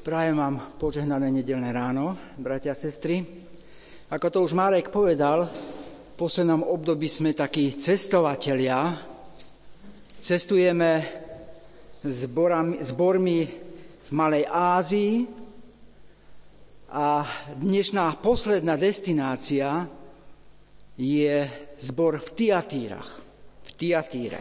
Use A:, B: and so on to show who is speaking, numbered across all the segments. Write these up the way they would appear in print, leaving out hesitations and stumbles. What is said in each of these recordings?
A: Prajem vám požehnané nedeľné ráno, bratia a sestry. Ako to už Marek povedal, v poslednom období sme takí cestovatelia. Cestujeme zbormi v Malej Ázii a dnešná posledná destinácia je zbor v Tiatíre.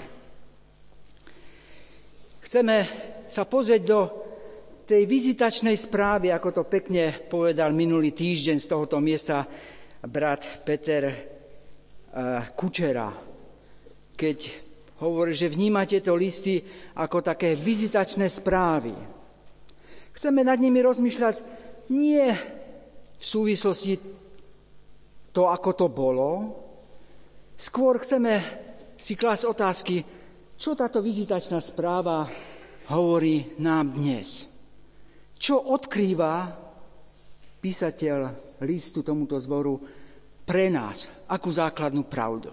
A: Chceme sa pozrieť do tej vizitačnej správy, ako to pekne povedal minulý týždeň z tohoto miesta brat Peter Kučera, keď hovorí, že vníma tieto listy ako také vizitačné správy. Chceme nad nimi rozmýšľať nie v súvislosti to, ako to bolo, skôr chceme si klásť otázky, čo táto vizitačná správa hovorí nám dnes. Čo odkrýva písateľ listu tomuto zboru pre nás? Akú základnú pravdu?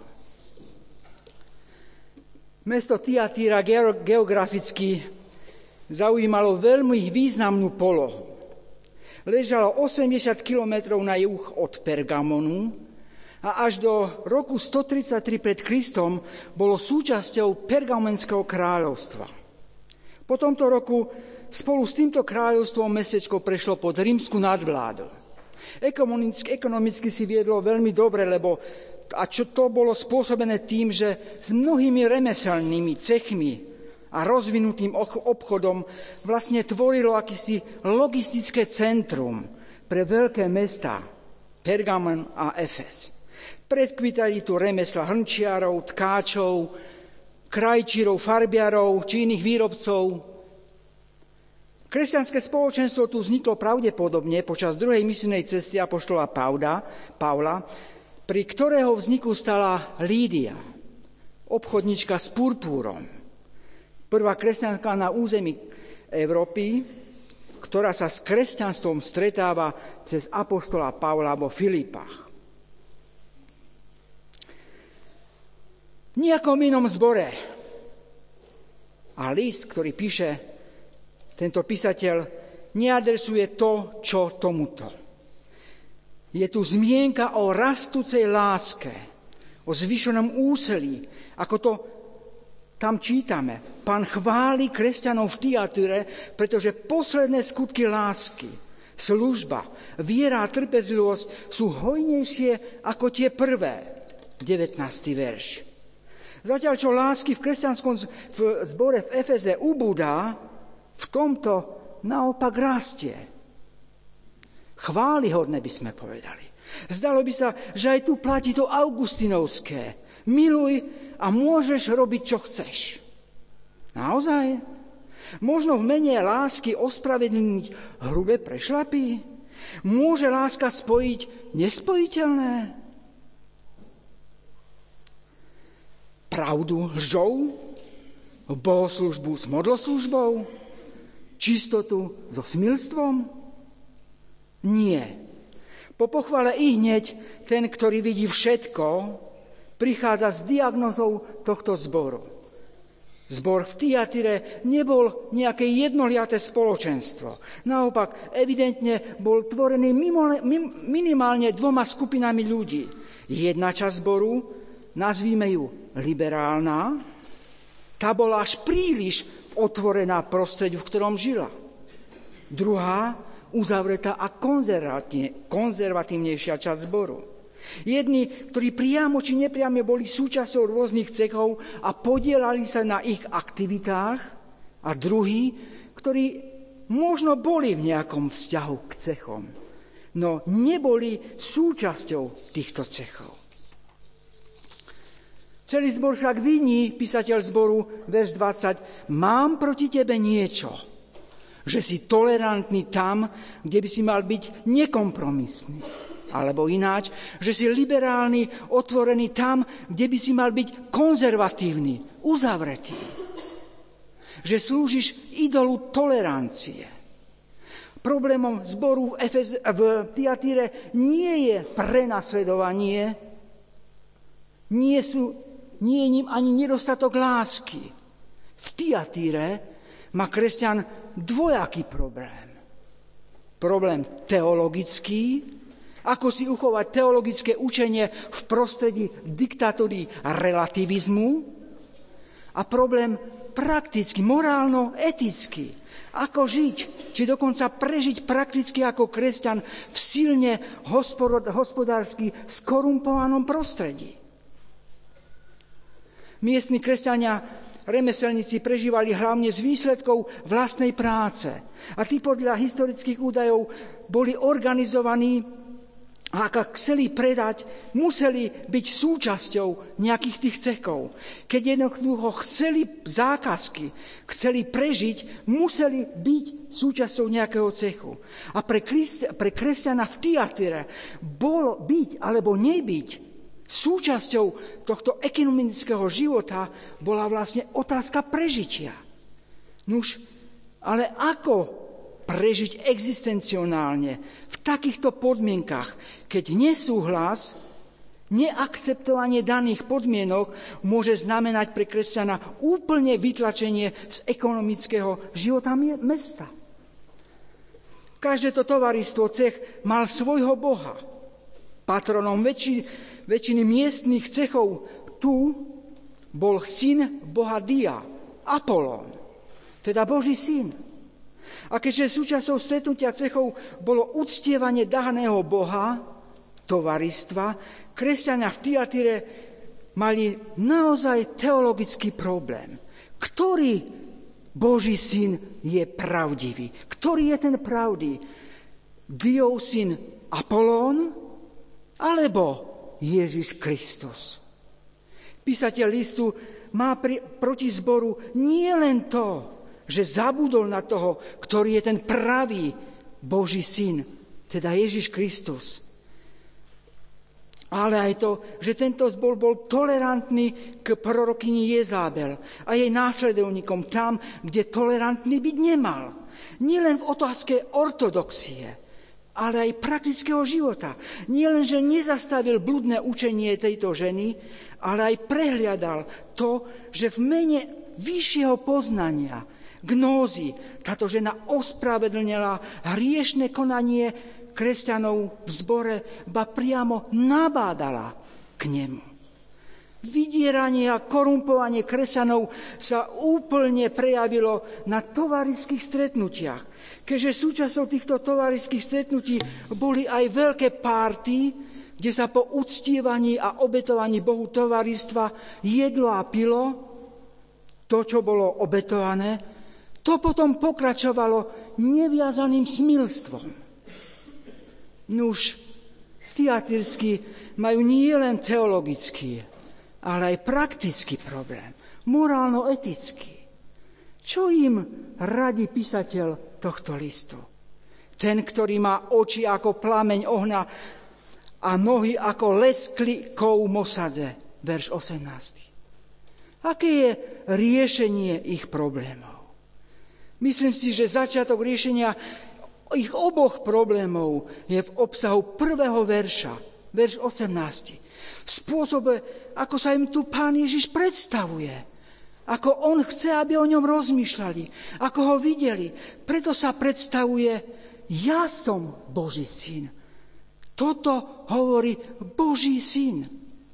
A: Mesto Tiatíra geograficky zaujímalo veľmi významnú polohu. Ležalo 80 kilometrov na juh od Pergamonu a až do roku 133 pred Kristom bolo súčasťou Pergamenského kráľovstva. Po tomto roku spolu s týmto kráľovstvom mestečko prešlo pod rímsku nadvládu. Ekonomicky si viedlo veľmi dobre, a čo to bolo spôsobené tým, že s mnohými remeselnými cechmi a rozvinutým obchodom vlastne tvorilo akýsi logistické centrum pre veľké mestá Pergamon a Efes. Predkvitali tu remesla hrnčiarov, tkáčov, krajčírov, farbiarov či iných výrobcov. Kresťanské spoločenstvo tu vzniklo pravdepodobne počas druhej misijnej cesty apoštola Pavla, pri ktorého vzniku stala Lídia, obchodnička s purpúrom. Prvá kresťanka na území Európy, ktorá sa s kresťanstvom stretáva cez apoštola Pavla vo Filipách. V nejakom inom zbore a list, ktorý píše tento písateľ, neadresuje to, čo tomuto. Je tu zmienka o rastúcej láske, o zvyšenom úsilí, ako to tam čítame. Pán chváli kresťanov v Tiatíre, pretože posledné skutky lásky, služba, viera a trpezlivosť sú hojnejšie ako tie prvé. 19. verš. Zatiaľ, čo lásky v kresťanskom zbore v Efeze ubúda, v tomto naopak rastie. Chválihodné by sme povedali. Zdalo by sa, že aj tu platí to augustinovské. Miluj a môžeš robiť, čo chceš. Naozaj? Možno v mene lásky ospravedlniť hrubé prešľapy? Môže láska spojiť nespojiteľné? Pravdu lžou? Bohoslužbu s modloslužbou? Čistotu so smilstvom? Nie. Po pochvale ihneď ten, ktorý vidí všetko, prichádza s diagnózou tohto zboru. Zbor v Tiatire nebol nejaké jednoliaté spoločenstvo. Naopak, evidentne bol tvorený minimálne dvoma skupinami ľudí. Jedna časť zboru, nazvíme ju liberálna, tá bola až príliš otvorená prostrediu, v ktorom žila. Druhá, uzavretá a konzervatívnejšia časť zboru. Jedni, ktorí priamo či nepriamo boli súčasťou rôznych cechov a podielali sa na ich aktivitách, a druhí, ktorí možno boli v nejakom vzťahu k cechom, no neboli súčasťou týchto cechov. Celý zbor však viní, písateľ zboru, verš 20, mám proti tebe niečo, že si tolerantný tam, kde by si mal byť nekompromisný. Alebo ináč, že si liberálny, otvorený tam, kde by si mal byť konzervatívny, uzavretý. Že slúžiš idolu tolerancie. Problémom zboru v Tiatíre nie je prenasledovanie, nie je ním ani nedostatok lásky. V Tiatíre má kresťan dvojaký problém. problém teologický, ako si uchovať teologické učenie v prostredí diktatúry a relativizmu, a problém prakticky, morálno-etický, ako žiť, či dokonca prežiť prakticky ako kresťan v silne hospodársky skorumpovanom prostredí. Miestni kresťania, remeselníci prežívali hlavne z výsledkov vlastnej práce. A tí podľa historických údajov boli organizovaní a ak chceli predať, museli byť súčasťou nejakých tých cechov. Keď jednoducho chceli zákazky, chceli prežiť, museli byť súčasťou nejakého cechu. A pre kresťana v Tiatire bolo byť alebo nebyť súčasťou tohto ekonomického života bola vlastne otázka prežitia. Nuž, ale ako prežiť existencionálne v takýchto podmienkach, keď nesúhlas, neakceptovanie daných podmienok môže znamenať pre kresťana úplne vytlačenie z ekonomického života mesta. Každé to tovaristvo cech mal svojho boha. Patronom väčšiny miestnych cechov tu bol syn boha Dia, Apolón, teda Boží syn. A keďže súčasťou stretnutia cechov bolo uctievanie daného boha, tovaristva, kresťania v Tiatire mali naozaj teologický problém. Ktorý Boží syn je pravdivý? Ktorý je ten pravdý? Diov syn Apolón alebo Ježiš Kristus? Písateľ listu má proti zboru nie len to, že zabudol na toho, ktorý je ten pravý Boží syn, teda Ježiš Kristus. Ale aj to, že tento zbor bol tolerantný k prorokyni Jezábel a jej následovníkom tam, kde tolerantný byť nemal. Nielen v otázke ortodoxie, ale aj praktického života. Nielen, že nezastavil bludné učenie tejto ženy, ale aj prehliadal to, že v mene vyššieho poznania, gnózy, táto žena ospravedlnila hriešne konanie kresťanov v zbore, ba priamo nabádala k nemu. Vydieranie a korumpovanie kresťanov sa úplne prejavilo na tovariských stretnutiach. Keďže súčasťou týchto tovariských stretnutí boli aj veľké párty, kde sa po uctievaní a obetovaní Bohu tovaristva jedlo a pilo, to, čo bolo obetované, to potom pokračovalo neviazaným smilstvom. Nuž, tiatirskí majú nie len teologický, ale aj praktický problém, morálno-etický. Čo im radí písateľ tohto listu? Ten, ktorý má oči ako plameň ohňa a nohy ako lesklikov mosadze, verš 18. Aké je riešenie ich problémov? Myslím si, že začiatok riešenia ich oboch problémov je v obsahu prvého verša, verš 18. V spôsobe, ako sa im tu Pán Ježiš predstavuje. Ako on chce, aby o ňom rozmýšľali, ako ho videli. Preto sa predstavuje, ja som Boží syn. Toto hovorí Boží syn.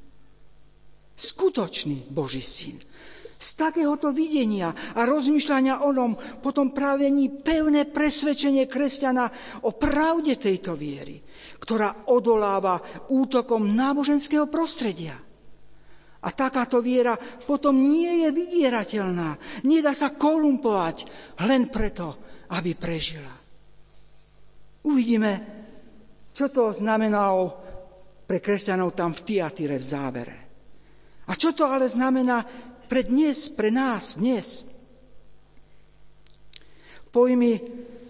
A: Skutočný Boží syn. Z takéhoto videnia a rozmýšľania o ňom potom právení pevné presvedčenie kresťana o pravde tejto viery, ktorá odoláva útokom náboženského prostredia. A takáto viera potom nie je vydierateľná, nedá sa korumpovať len preto, aby prežila. Uvidíme, čo to znamenalo pre kresťanov tam v Tiatire v závere. A čo to ale znamená pre dnes, pre nás dnes. Pojmy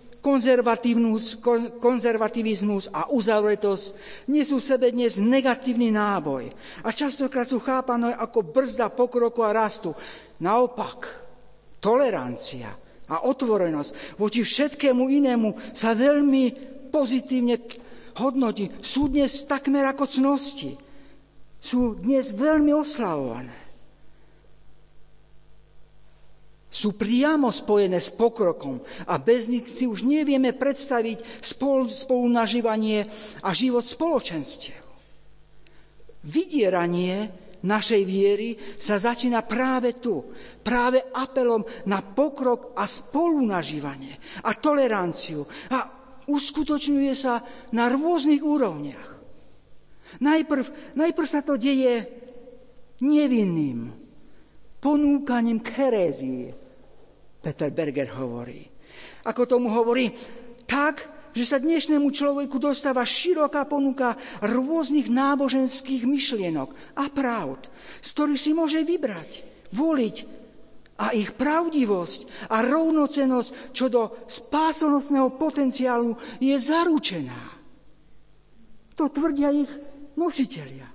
A: konzervativizmus a uzavretosť nesú v sebe dnes negatívny náboj a častokrát sú chápané ako brzda pokroku a rastu. Naopak, tolerancia a otvorenosť voči všetkému inému sa veľmi pozitívne hodnotí. Sú dnes takmer ako cnosti. Sú dnes veľmi oslavované. sú priamo spojené s pokrokom a bez nich si už nevieme predstaviť spolunažívanie a život spoločenstiev. Vydieranie našej viery sa začína práve tu, práve apelom na pokrok a spolunažívanie a toleranciu a uskutočňuje sa na rôznych úrovniach. Najprv sa to deje nevinným ponúkaním k herézii, Peter Berger hovorí. Ako tomu hovorí, tak, že sa dnešnému človeku dostáva široká ponuka rôznych náboženských myšlienok a pravd, z ktorých si môže vybrať, voliť a ich pravdivosť a rovnocennosť čo do spásonosného potenciálu je zaručená. To tvrdia ich nositelia.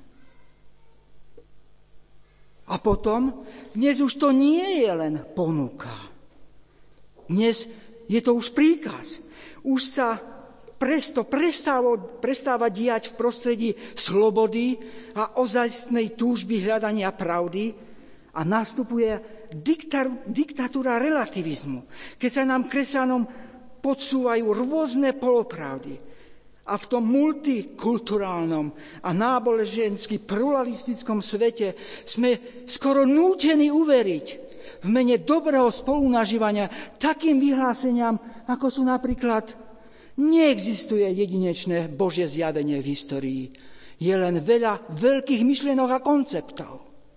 A: A potom, dnes už to nie je len ponuka. Dnes je to už príkaz. Už sa prestáva diať v prostredí slobody a ozajstnej túžby hľadania pravdy a nastupuje diktatúra relativizmu, keď sa nám kresťanom podsúvajú rôzne polopravdy a v tom multikulturálnom a nábožensky pluralistickom svete sme skoro nútení uveriť v mene dobrého spolunažívania takým vyhláseniam, ako sú napríklad: neexistuje jedinečné Božie zjavenie v histórii, je len veľa veľkých myšlienok a konceptov.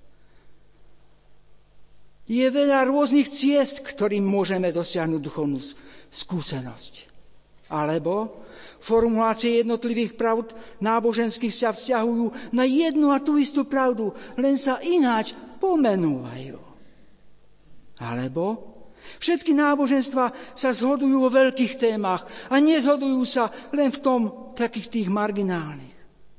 A: Je veľa rôznych ciest, ktorým môžeme dosiahnuť duchovnú skúsenosť. Alebo formulácie jednotlivých pravd náboženských sa vzťahujú na jednu a tú istú pravdu, len sa ináč pomenúvajú. Alebo všetky náboženstva sa zhodujú vo veľkých témach a nezhodujú sa len v tom takých tých marginálnych.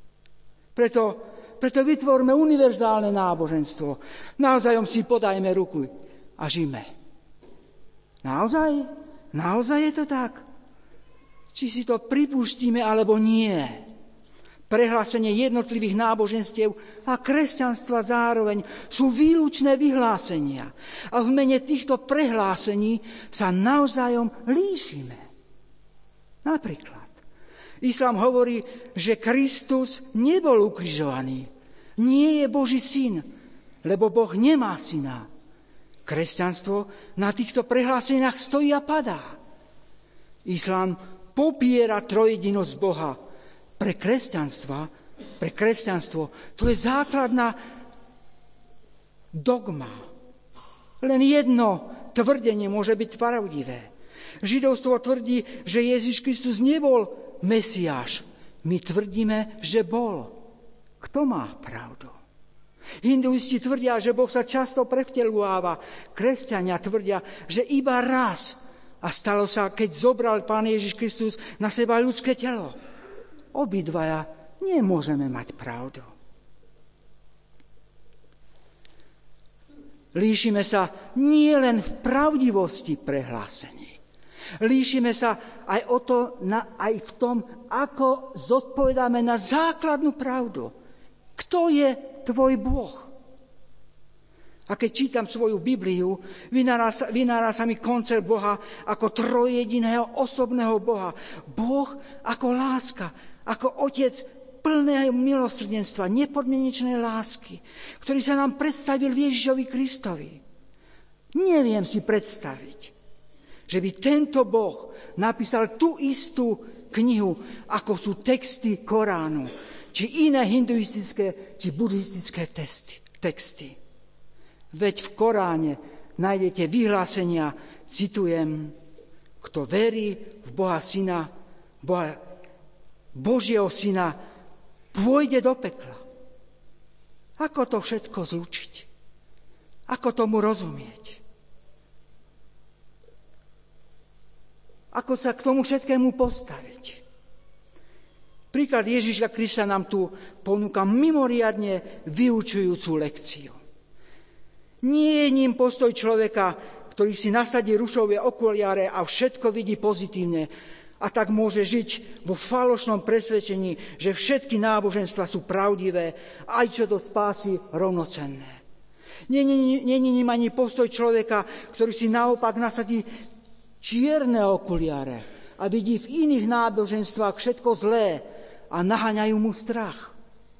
A: Preto vytvorme univerzálne náboženstvo. Navzájom si podajme ruku a žime. Naozaj? Naozaj je to tak? Či si to pripustíme, alebo nie? Prehlásenie jednotlivých náboženstiev a kresťanstva zároveň sú výlučné vyhlásenia. A v mene týchto prehlásení sa navzájom líšime. Napríklad, islám hovorí, že Kristus nebol ukrižovaný. Nie je Boží syn, lebo Boh nemá syna. Kresťanstvo na týchto prehláseniach stojí a padá. Islám popiera trojedinosť Boha. Pre kresťanstvo to je základná dogma. Len jedno tvrdenie môže byť pravdivé. Židovstvo tvrdí, že Ježiš Kristus nebol Mesiáš. My tvrdíme, že bol. Kto má pravdu? Hinduisti tvrdia, že Boh sa často prevteľováva. Kresťania tvrdia, že iba raz. A stalo sa, keď zobral Pán Ježiš Kristus na seba ľudské telo. Obidvaja nemôžeme mať pravdu. Líšime sa nie len v pravdivosti prehlásení. Líšime sa aj v tom, ako zodpovedáme na základnú pravdu. Kto je tvoj Boh? A keď čítam svoju Bibliu, vynára sa mi koncept Boha ako trojjediného osobného Boha. Boh ako láska, ako Otec plného milosrdenstva, nepodmienečnej lásky, ktorý sa nám predstavil v Ježišovi Kristovi. Neviem si predstaviť, že by tento Boh napísal tú istú knihu, ako sú texty Koránu, či iné hinduistické, či buddhistické texty. Veď v Koráne nájdete vyhlásenia, citujem: kto verí v Boha Syna, Božieho Syna, pôjde do pekla. Ako to všetko zlučiť? Ako tomu rozumieť? Ako sa k tomu všetkému postaviť? Príklad Ježiša Krista nám tu ponúka mimoriadne vyučujúcu lekciu. Nie je ním postoj človeka, ktorý si nasadí rušové okuliare a všetko vidí pozitívne a tak môže žiť vo falošnom presvedčení, že všetky náboženstva sú pravdivé, aj čo do spásy rovnocenné. Není ním ani postoj človeka, ktorý si naopak nasadí čierne okuliare a vidí v iných náboženstvách všetko zlé a naháňajú mu strach.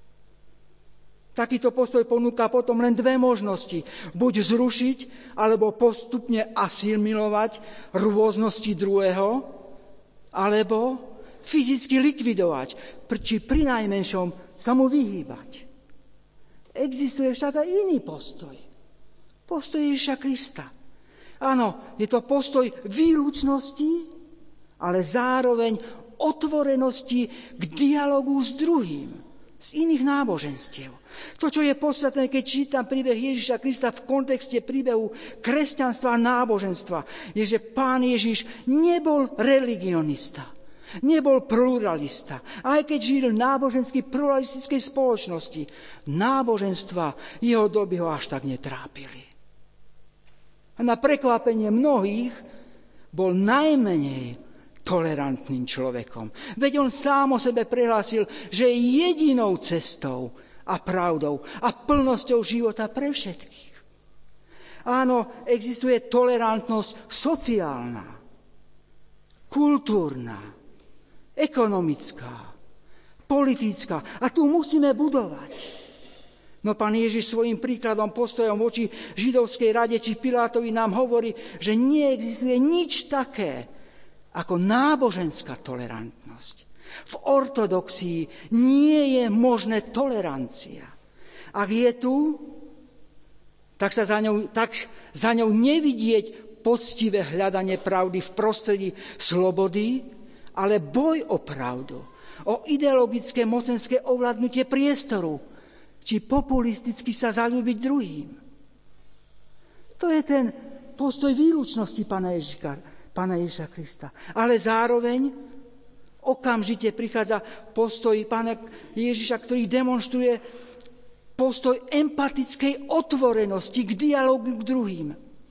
A: Takýto postoj ponúka potom len dve možnosti. Buď zrušiť, alebo postupne asimilovať rôznosti druhého, alebo fyzicky likvidovať, či prinajmenšom sa mu vyhýbať. Existuje však aj iný postoj. Postoj Ježiša Krista. Áno, je to postoj výlučnosti, ale zároveň otvorenosti k dialogu s druhým, z iných náboženstiev. To, čo je podstatné, keď čítam príbeh Ježiša Krista v kontexte príbehu kresťanstva a náboženstva, je, že Pán Ježiš nebol religionista, nebol pluralista. Aj keď žil v nábožensky pluralistickej spoločnosti, náboženstva jeho doby ho až tak netrápili. A na prekvapenie mnohých bol najmenej tolerantným človekom. Veď on sám o sebe prehlásil, že je jedinou cestou a pravdou a plnosťou života pre všetkých. Áno, existuje tolerantnosť sociálna, kultúrna, ekonomická, politická. A tu musíme budovať. No Pán Ježiš svojím príkladom, postojom voči židovskej rade či Pilátovi nám hovorí, že neexistuje nič také ako náboženská tolerantnosť. V ortodoxii nie je možné tolerancia. Ak je tu, tak za ňou nevidieť poctivé hľadanie pravdy v prostredí slobody, ale boj o pravdu, o ideologické mocenské ovládnutie priestoru, či populisticky sa zaľúbiť druhým. To je ten postoj výlučnosti Pána Ježiša Krista. Ale zároveň okamžite prichádza postoj Pána Ježiša, ktorý demonstruje postoj empatickej otvorenosti k dialógu k druhým,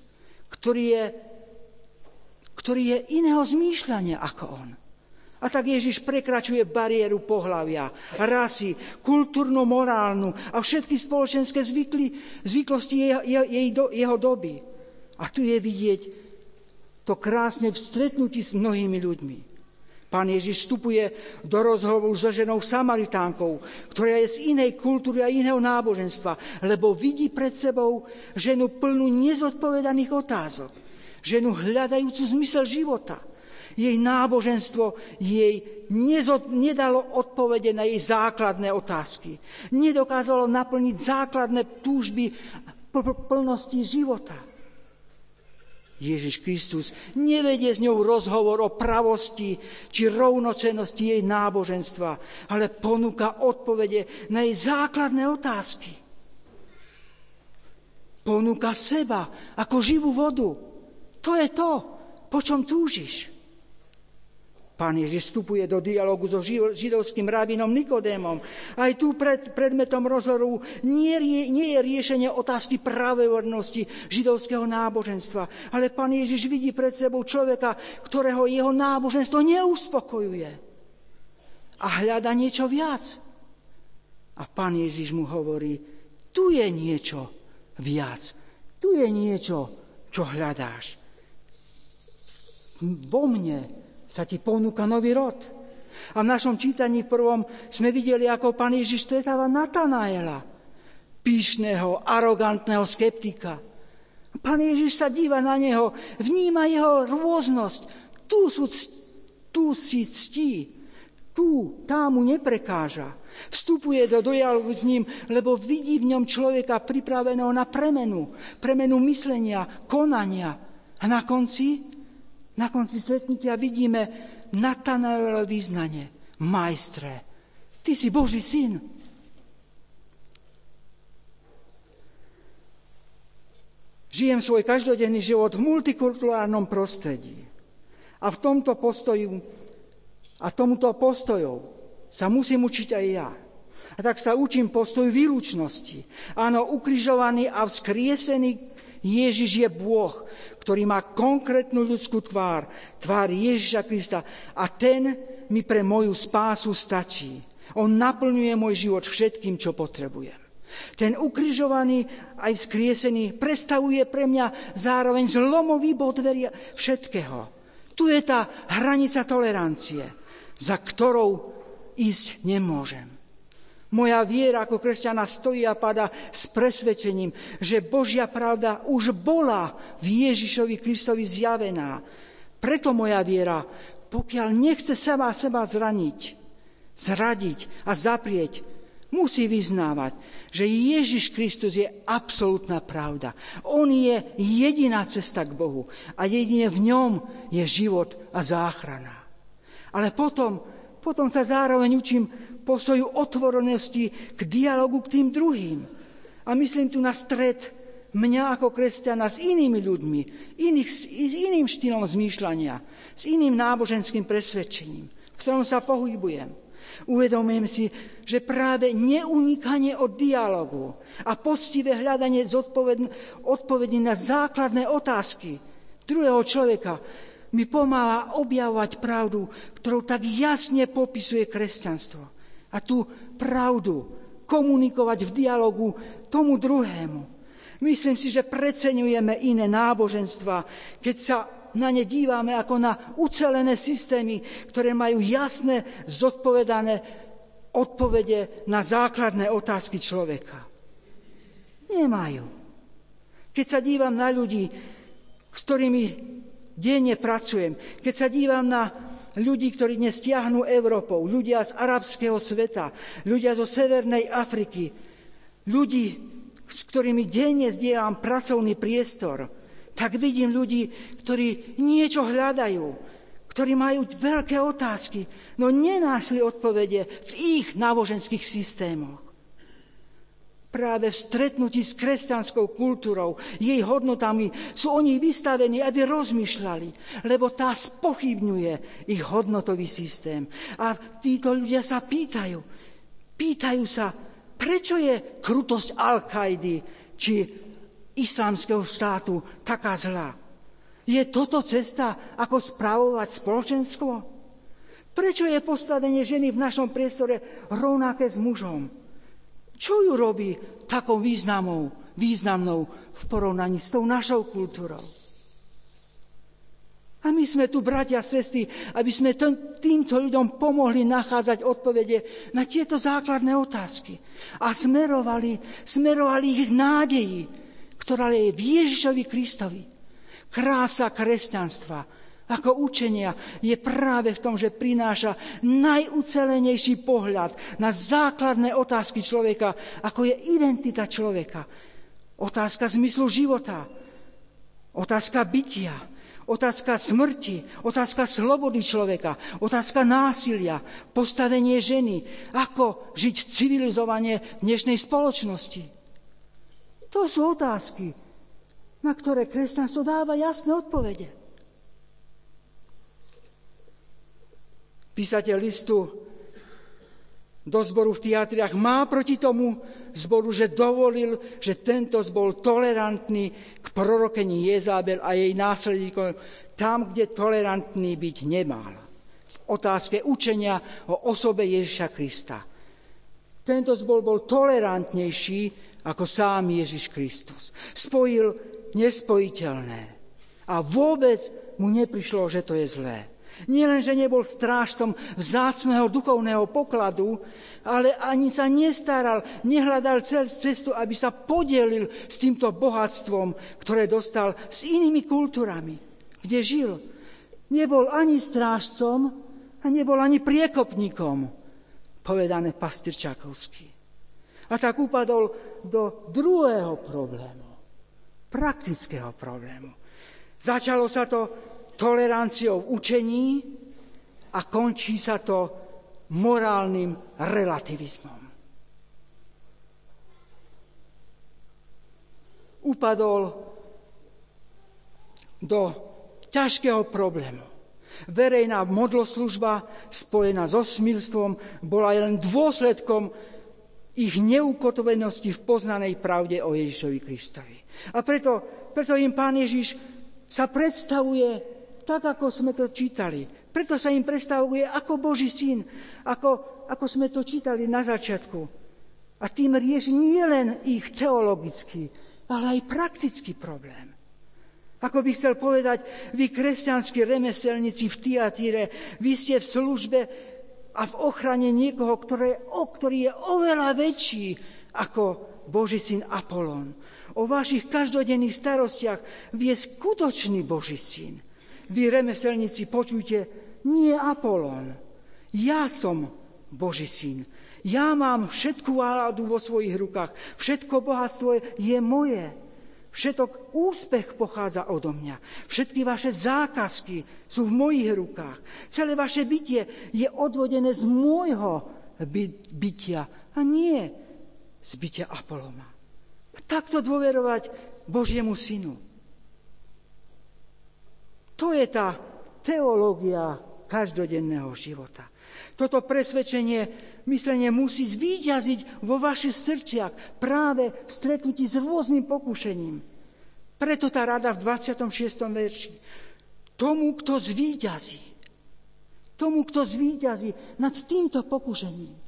A: ktorý je iného zmýšľania ako on. A tak Ježiš prekračuje bariéru pohlavia, rasy, kultúrno-morálnu a všetky spoločenské zvyklosti jeho doby. A tu je vidieť to krásne v stretnutí s mnohými ľuďmi. Pán Ježiš vstupuje do rozhovoru so ženou Samaritánkou, ktorá je z inej kultúry a iného náboženstva, lebo vidí pred sebou ženu plnú nezodpovedaných otázok, ženu hľadajúcu zmysel života. Jej náboženstvo jej nedalo odpovede na jej základné otázky. Nedokázalo naplniť základné túžby plnosti života. Ježiš Kristus nevedie s ňou rozhovor o pravosti či rovnocennosti jej náboženstva, ale ponúka odpovede na jej základné otázky. Ponúka seba ako živú vodu. To je to, po čom túžiš. Pán Ježiš vstupuje do dialógu so židovským rabínom Nikodémom. Aj tu predmetom rozhovoru nie je riešenie otázky pravevernosti židovského náboženstva, ale Pán Ježiš vidí pred sebou človeka, ktorého jeho náboženstvo neuspokojuje a hľada niečo viac. A Pán Ježiš mu hovorí, tu je niečo viac, tu je niečo, čo hľadáš. Vo mne sa ti ponúka nový rod. A v našom čítaní prvom sme videli, ako Pán Ježiš stretáva Natanaela, pyšného, arogantného skeptika. Pán Ježiš sa díva na neho, vníma jeho rôznosť. Tu si ctí, tá mu neprekáža. Vstupuje do dialógu s ním, lebo vidí v ňom človeka pripraveného na premenu myslenia, konania. A na konci stretnutia vidíme Natanaelové význanie. Majstre, ty si Boží syn. Žijem svoj každodenný život v multikulturálnom prostredí. A v tomto tomuto postojov sa musím učiť aj ja. A tak sa učím postoj výlučnosti. Áno, ukrižovaný a vzkriesený Ježiš je Bôh, ktorý má konkrétnu ľudskú tvár Ježiša Krista a ten mi pre moju spásu stačí. On naplňuje môj život všetkým, čo potrebujem. Ten ukrižovaný aj vzkriesený predstavuje pre mňa zároveň zlomový bod všetkého. Tu je tá hranica tolerancie, za ktorou ísť nemôžem. Moja viera ako kresťana stojí a padá s presvedčením, že Božia pravda už bola v Ježišovi Kristovi zjavená. Preto moja viera, pokiaľ nechce seba zradiť a zaprieť, musí vyznávať, že Ježiš Kristus je absolútna pravda. On je jediná cesta k Bohu a jedine v ňom je život a záchrana. Ale potom sa zároveň učím postoju otvorenosti k dialogu k tým druhým. A myslím tu na stret mňa ako kresťana s inými ľuďmi, s iným štýlom zmýšľania, s iným náboženským presvedčením, v ktorom sa pohybujem. Uvedomujem si, že práve neunikanie od dialogu a poctivé hľadanie odpovedí na základné otázky druhého človeka mi pomáha objavovať pravdu, ktorú tak jasne popisuje kresťanstvo. A tú pravdu komunikovať v dialogu tomu druhému. Myslím si, že preceňujeme iné náboženstva, keď sa na ne dívame ako na ucelené systémy, ktoré majú jasné, zodpovedané odpovede na základné otázky človeka. Nemajú. Keď sa dívam na ľudí, s ktorými denne pracujem, keď sa dívam na ľudí, ktorí dnes tiahnú Európou, ľudia z arabského sveta, ľudia zo Severnej Afriky, ľudí, s ktorými denne zdieľam pracovný priestor, tak vidím ľudí, ktorí niečo hľadajú, ktorí majú veľké otázky, no nenášli odpovede v ich náboženských systémoch. Práve v stretnutí s kresťanskou kultúrou, jej hodnotami sú oni vystavení, aby rozmýšľali, lebo tá spochybňuje ich hodnotový systém. A títo ľudia sa pýtajú sa, prečo je krutosť Al-Kaidy či islamského štátu taká zlá? Je toto cesta, ako spravovať spoločenstvo? Prečo je postavenie ženy v našom priestore rovnaké s mužom? Čo ju robí takou významnou v porovnaní s tou našou kultúrou? A my sme tu, bratia a sestry, aby sme týmto ľuďom pomohli nachádzať odpovede na tieto základné otázky. A smerovali ich k nádeji, ktorá je v Ježišovi Kristovi. Krása kresťanstva ako učenia je práve v tom, že prináša najucelenejší pohľad na základné otázky človeka, ako je identita človeka. Otázka zmyslu života, otázka bytia, otázka smrti, otázka slobody človeka, otázka násilia, postavenie ženy, ako žiť civilizovane v dnešnej spoločnosti. To sú otázky, na ktoré kresťanstvo dáva jasné odpovede. Písateľ listu do zboru v Tiatriach má proti tomu zboru, že dovolil, že tento zbor tolerantný k prorokeni Jezabel a jej následníkom tam, kde tolerantný byť nemal. V otázke učenia o osobe Ježiša Krista. Tento zbor bol tolerantnejší ako sám Ježiš Kristus. Spojil nespojiteľné. A vôbec mu neprišlo, že to je zlé. Nielen, že nebol strážcom vzácneho duchovného pokladu, ale ani sa nestaral, nehľadal cestu, aby sa podelil s týmto bohatstvom, ktoré dostal s inými kultúrami, kde žil. Nebol ani strážcom a nebol ani priekopníkom, povedané Pastyrčákovsky. A tak upadol do druhého problému, praktického problému. Začalo sa to toleranciou v učení a končí sa to morálnym relativizmom. Upadol do ťažkého problému. Verejná modloslužba spojená so smilstvom bola len dôsledkom ich neukotvenosti v poznanej pravde o Ježišovi Kristovi. A preto im Pán Ježiš sa predstavuje tak, ako sme to čítali. Preto sa im predstavuje ako Boží syn, ako sme to čítali na začiatku. A tým rieši nie len ich teologický, ale aj praktický problém. Ako by chcel povedať, vy kresťanskí remeselníci v Tiatíre, vy ste v službe a v ochrane niekoho, ktorý je oveľa väčší ako Boží syn Apolón. O vašich každodenných starostiach vie skutočný Boží syn. Vy remeselníci počujte, nie Apolón. Ja som Boží syn. Ja mám všetku vládu vo svojich rukách. Všetko bohatstvo je moje. Všetok úspech pochádza odo mňa. Všetky vaše zákazky sú v mojich rukách. Celé vaše bytie je odvodené z môjho bytia a nie z bytia Apolóna. Takto dôverovať Božiemu synu. To je tá teológia každodenného života. Toto presvedčenie, myslenie musí zvíťaziť vo vašich srdciach práve v stretnutí s rôznym pokušením. Preto tá rada v 26. verši. Tomu, kto zvíťazí nad týmto pokušením.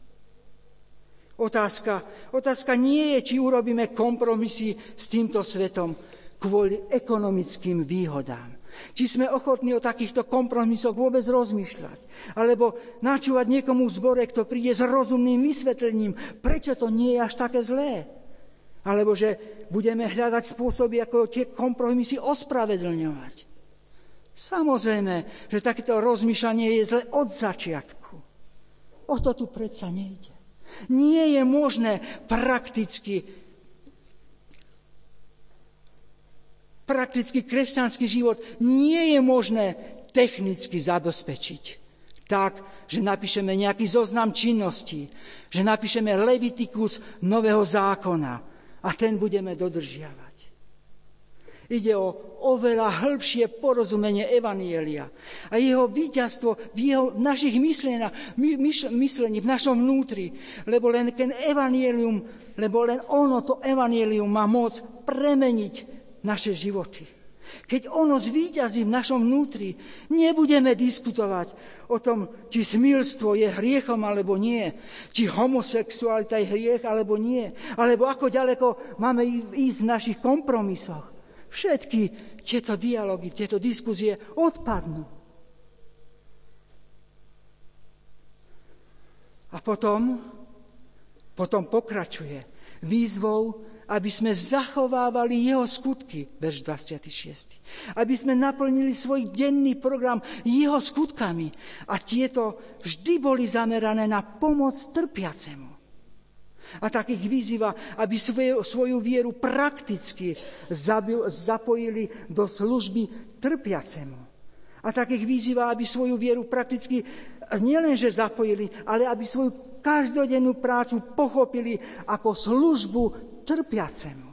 A: Otázka nie je, či urobíme kompromisy s týmto svetom kvôli ekonomickým výhodám. Či sme ochotní o takýchto kompromisoch vôbec rozmýšľať. Alebo načúvať niekomu v zbore, kto príde s rozumným vysvetlením, prečo to nie je až také zlé. Alebo že budeme hľadať spôsoby, ako tie kompromisy ospravedlňovať. Samozrejme, že takéto rozmýšľanie je zle od začiatku. O to tu predsa nejde. Nie je možné prakticky kresťanský život nie je možné technicky zabezpečiť tak, že napíšeme nejaký zoznam činností, že napíšeme Levitikus nového zákona a ten budeme dodržiavať. Ide o oveľa hĺbšie porozumenie evanjelia a jeho víťazstvo v našich myslení, v našom vnútri, lebo len to evanjelium má moc premeniť naše životy. Keď ono zvíťazí v našom vnútri, nebudeme diskutovať o tom, či smilstvo je hriechom alebo nie, či homosexualita je hriech alebo nie, alebo ako ďaleko máme ísť v našich kompromisoch. Všetky tieto dialógy, tieto diskusie odpadnú. A potom pokračuje výzvou, aby sme zachovávali jeho skutky, verš 26. Aby sme naplnili svoj denný program jeho skutkami a tieto vždy boli zamerané na pomoc trpiacemu. A tak ich vyzýva, aby svoju vieru prakticky zapojili do služby trpiacemu. A tak ich vyzýva, aby svoju vieru prakticky nielenže zapojili, ale aby svoju každodennú prácu pochopili ako službu trpiacemu.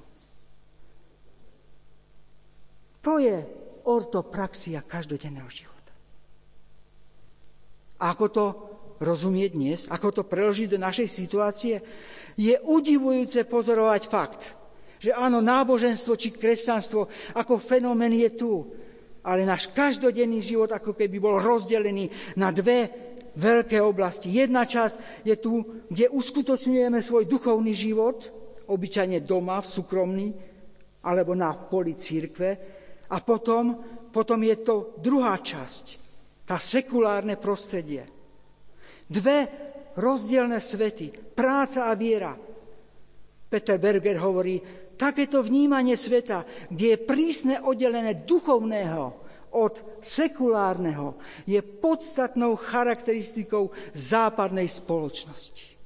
A: To je ortopraxia každodenného života. A ako to rozumieť dnes, ako to preložiť do našej situácie, je udivujúce pozorovať fakt, že áno, náboženstvo či kresťanstvo ako fenomén je tu, ale náš každodenný život ako keby bol rozdelený na dve veľké oblasti. Jedna časť je tu, kde uskutočňujeme svoj duchovný život, obyčajne doma, v súkromný, alebo na poli cirkve. A potom je to druhá časť, tá sekulárne prostredie. Dve rozdielne svety, práca a viera. Peter Berger hovorí, takéto vnímanie sveta, kde je prísne oddelené duchovného od sekulárneho, je podstatnou charakteristikou západnej spoločnosti.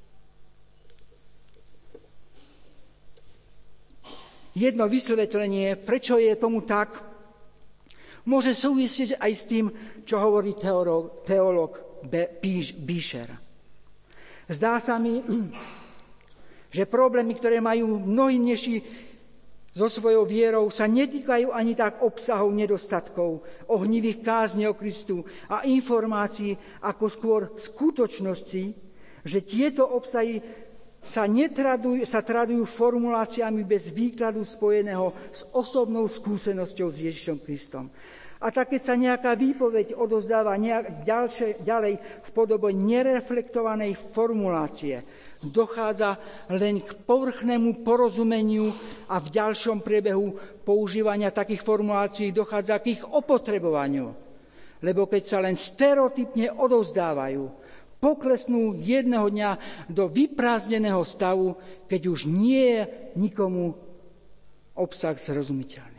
A: Jedno vysvetlenie, prečo je tomu tak, môže súvisieť aj s tým, čo hovorí teológ Bisher. Zdá sa mi, že problémy, ktoré majú mnohí dnešní so svojou vierou, sa netýkajú ani tak obsahov nedostatkov, ohnivých kázni o Kristu a informácií, ako skôr skutočnosti, že tieto obsahy sa tradujú formuláciami bez výkladu spojeného s osobnou skúsenosťou s Ježišom Kristom. A tak, keď sa nejaká výpoveď odozdáva ďalej v podobe nereflektovanej formulácie, dochádza len k povrchnému porozumeniu a v ďalšom priebehu používania takých formulácií dochádza k ich opotrebovaniu. Lebo keď sa len stereotypne odovzdávajú, poklesnú jedného dňa do vyprázdneného stavu, keď už nie je nikomu obsah zrozumiteľný.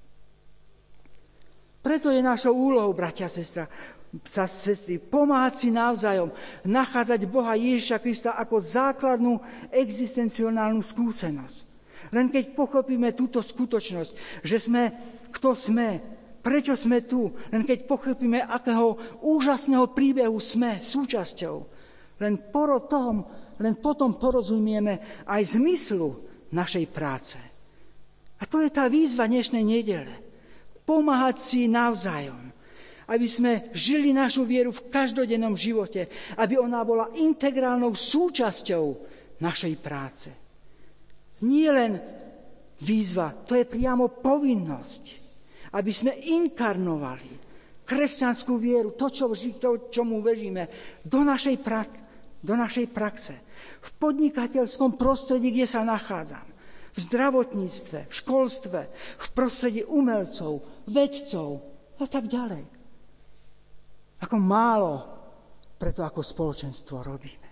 A: Preto je našou úlohou, bratia a sestry, pomáhať si navzájom, nachádzať Boha Ježiša Krista ako základnú existencionálnu skúsenosť. Len keď pochopíme túto skutočnosť, že sme, kto sme, prečo sme tu, len keď pochopíme, akého úžasného príbehu sme súčasťou, len potom porozumieme aj zmyslu našej práce. A to je tá výzva dnešnej nedele. Pomáhať si navzájom, aby sme žili našu vieru v každodennom živote, aby ona bola integrálnou súčasťou našej práce. Nie len výzva, to je priamo povinnosť, aby sme inkarnovali kresťanskú vieru, to, čomu veríme, do našej praxe. V podnikateľskom prostredí, kde sa nachádzam, v zdravotníctve, v školstve, v prostredí umelcov, vedcov a tak ďalej. Ako málo preto ako spoločenstvo robíme.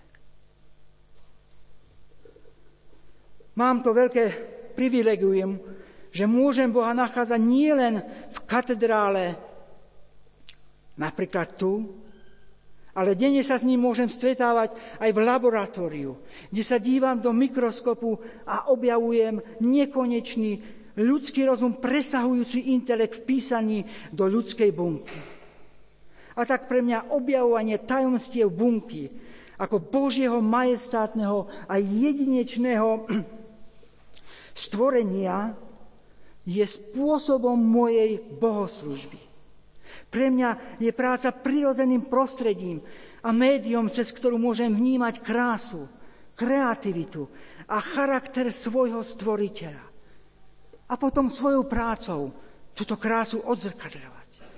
A: Mám to veľké privilegium, že môžem Boha nachádzať nielen v katedrále, napríklad tu, ale denne sa s ním môžem stretávať aj v laboratóriu, kde sa dívam do mikroskopu a objavujem nekonečný ľudský rozum presahujúci intelekt v písaní do ľudskej bunky. A tak pre mňa objavovanie tajomstiev bunky ako Božieho majestátneho a jedinečného stvorenia je spôsobom mojej bohoslužby. Pre mňa je práca prirodzeným prostredím a médium, cez ktorú môžem vnímať krásu, kreativitu a charakter svojho stvoriteľa. A potom svojou prácou túto krásu odzrkadľovať.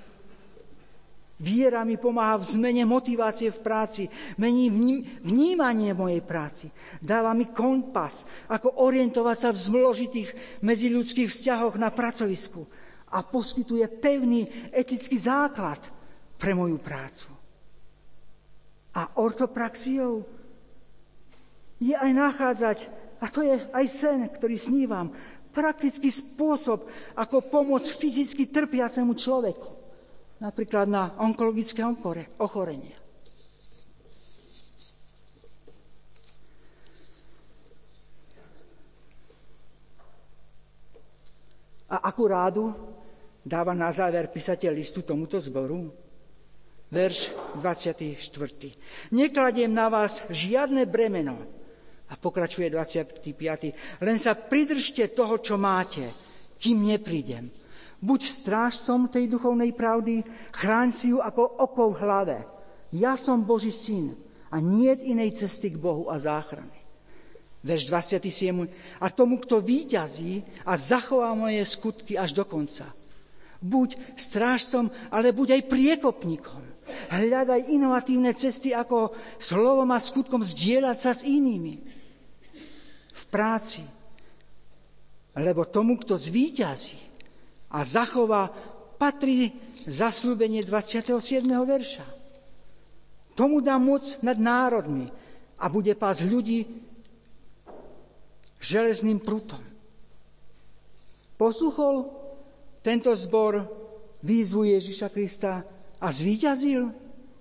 A: Viera mi pomáha v zmene motivácie v práci, mení vnímanie mojej práci, dáva mi kompas, ako orientovať sa v zložitých medziľudských vzťahoch na pracovisku a poskytuje pevný etický základ pre moju prácu. A ortopraxiou je aj nachádzať, a to je aj sen, ktorý snívam, praktický spôsob, ako pomôcť fyzicky trpiacemu človeku. Napríklad na onkologické ochorenia. A akú rádu dáva na záver písateľ listu tomuto zboru? Verš 24. Nekladiem na vás žiadne bremeno. A pokračuje 25. Len sa pridržte toho, čo máte, kým neprídem. Buď strážcom tej duchovnej pravdy, chráň si ju ako oko v hlave. Ja som Boží syn a niet inej cesty k Bohu a záchrany. Verš 27. A tomu, kto víťazí a zachová moje skutky až do konca. Buď strážcom, ale buď aj priekopníkom. Hľadaj inovatívne cesty, ako slovom a skutkom zdieľať sa s inými. V práci. Lebo tomu, kto zvíťazí a zachová, patrí zasľúbenie 27. verša. Tomu dá moc nad národmi a bude pásť ľudí železným prutom. Posluchol tento zbor výzvu Ježiša Krista a zvíťazil?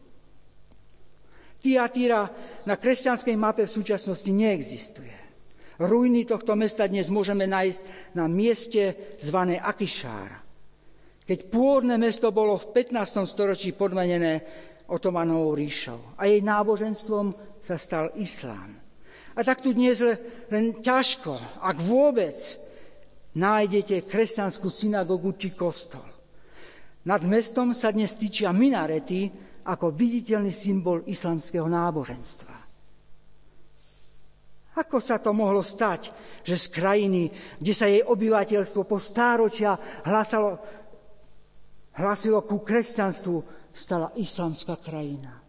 A: Tiatira na kresťanskej mape v súčasnosti neexistuje. Ruiny tohto mesta dnes môžeme nájsť na mieste zvané Akišár. Keď pôvodné mesto bolo v 15. storočí podmenené Otomanovou ríšou a jej náboženstvom sa stal islám. A tak tu dnes len ťažko, ak vôbec, nájdete kresťanskú synagogu či kostol. Nad mestom sa dnes tyčia minarety ako viditeľný symbol islamského náboženstva. Ako sa to mohlo stať, že z krajiny, kde sa jej obyvateľstvo po stáročia hlásilo ku kresťanstvu, stala islamská krajina.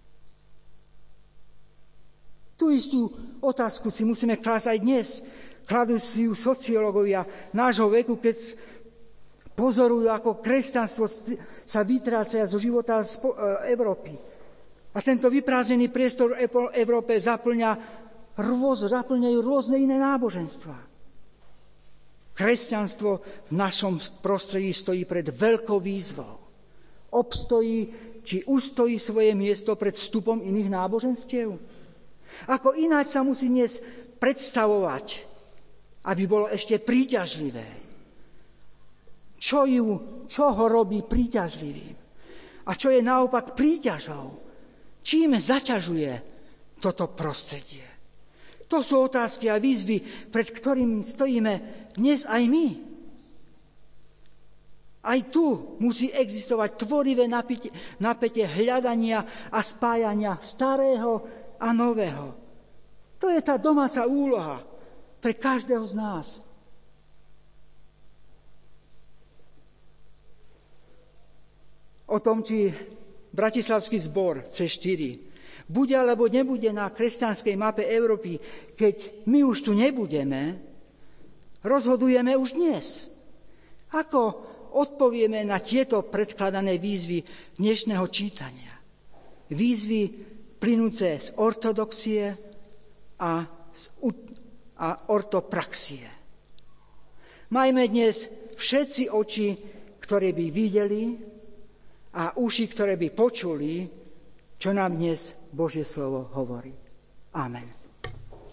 A: Tú istú otázku si musíme klásť aj dnes. Kladú si ju sociológovia nášho veku, keď pozorujú, ako kresťanstvo sa vytráca zo života Európy. A tento vyprázdnený priestor v Európe zaplňajú rôzne iné náboženstva. Kresťanstvo v našom prostredí stojí pred veľkou výzvou. Obstojí, či ustojí svoje miesto pred vstupom iných náboženstiev? Ako ináč sa musí dnes predstavovať, aby bolo ešte príťažlivé? Čo ho robí príťažlivým? A čo je naopak príťažou? Čím zaťažuje toto prostredie? To sú otázky a výzvy, pred ktorými stojíme dnes aj my. Aj tu musí existovať tvorivé napätie hľadania a spájania starého a nového. To je tá domáca úloha pre každého z nás. O tom, či Bratislavský zbor C4 bude alebo nebude na kresťanskej mape Európy, keď my už tu nebudeme, rozhodujeme už dnes. Ako odpovieme na tieto predkladané výzvy dnešného čítania? Výzvy plynúce z ortodoxie a ortopraxie. Majme dnes všetci oči, ktoré by videli, a uši, ktoré by počuli, čo nám dnes Božie slovo hovorí. Amen.